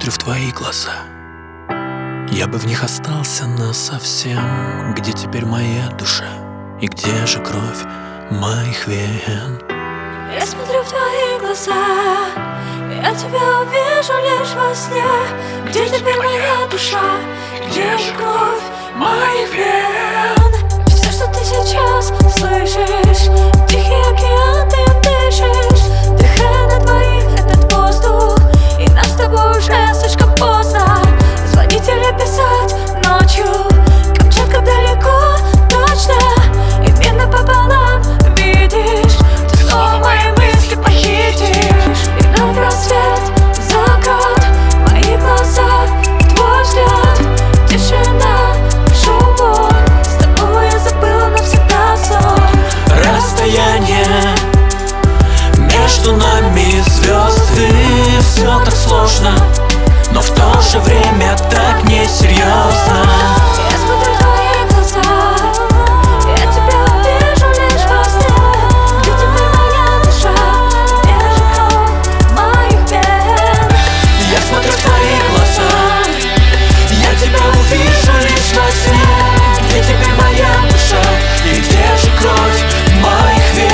смотрю в твои глаза, я бы в них остался насовсем. Где теперь моя душа? И где же кровь моих вен? Я смотрю в твои глаза, я тебя увижу лишь во сне. Где теперь моя душа? Где же кровь моих вен? Все, что ты сейчас слышишь, тихий океан, ты им дышишь. Дыхание твоих — этот воздух, и нам с тобой уже слишком поздно звонить или писать ночью. Камчатка далеко, точно, и мир пополам, видишь. Ты снова мои мысли похитишь. И вновь рассвет, закат, мои глаза, твой взгляд, тишина, шум. С тобой я забыла навсегда сон. Расстояние между нами звезды. Все так сложно, но в то же время так несерьезно. Я смотрю в твои глаза, я тебя увижу лишь во сне. Где теперь моя душа? Где же кровь моих вен? Я смотрю в твои глаза, я тебя увижу лишь во сне. Где теперь моя душа? И где же кровь моих вен?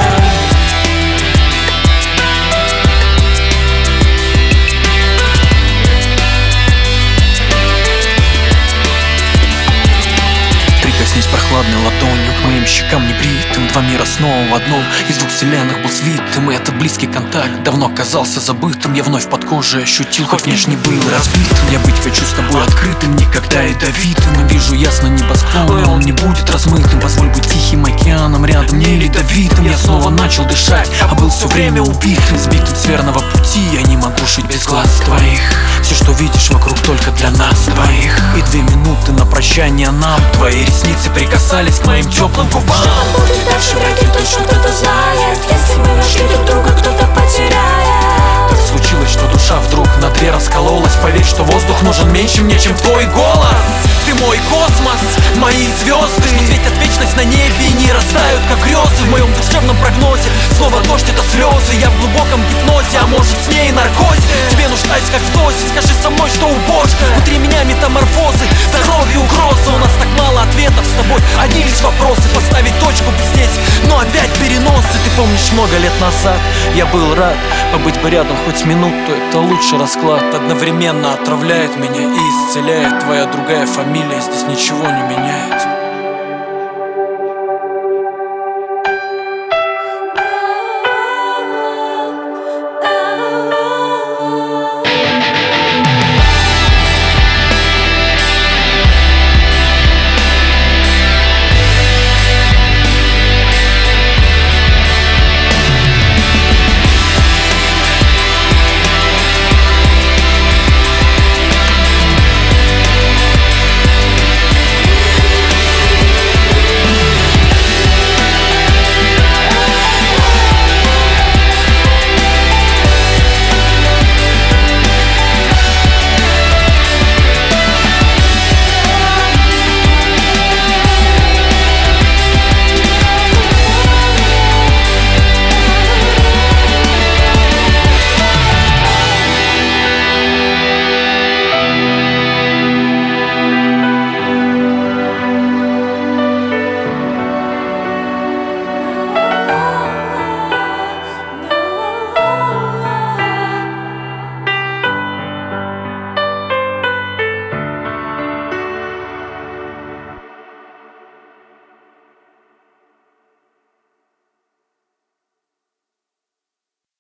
Прикоснись прохладной ладонью к моим щекам небритым. Два мира снова в одном, из двух вселенных был свитым. И этот близкий контакт давно казался забытым. Я вновь под кожей ощутил, хоть внешне был разбитым. Я быть хочу с тобой открытым, никогда ядовитым. И вижу ясно небосклон, и он не будет размытым. Позволь быть тихим океаном рядом, не ледовитым. Я снова начал дышать, а был все время убитым. Сбитым с верного пути, я не могу жить без глаз твоих. Все, что видишь вокруг, только для нас двоих. И 2 минуты на прощание нам. Твои ресницы прикасались к моим теплым губам. Что будет дальше, вряд ли точно кто-то знает. Если мы нашли друг друга, кто-то потеряет. Так случилось, что душа вдруг на 2 раскололась. Поверь, что воздух нужен меньше мне, чем твой голос. Ты мой космос, мои звезды, что светят вечность на небе и не растают, как грезы. В моем душевном прогнозе слово дождь — это слезы. Я в глубоком гипнозе, а может с ней наркозе. Тебе нуждаюсь как в дозе, скажи со мной, что убожь. Внутри меня метаморфозы, здоровье угрозы. У нас так мало ответов с тобой, одни лишь вопросы. Поставить точку бы здесь, но опять переносы. Ты помнишь, много лет назад я был рад побыть бы рядом хоть минуту. Это лучший расклад, одновременно отравляет меня и исцеляет. Твоя другая фамилия здесь ничего не меняет.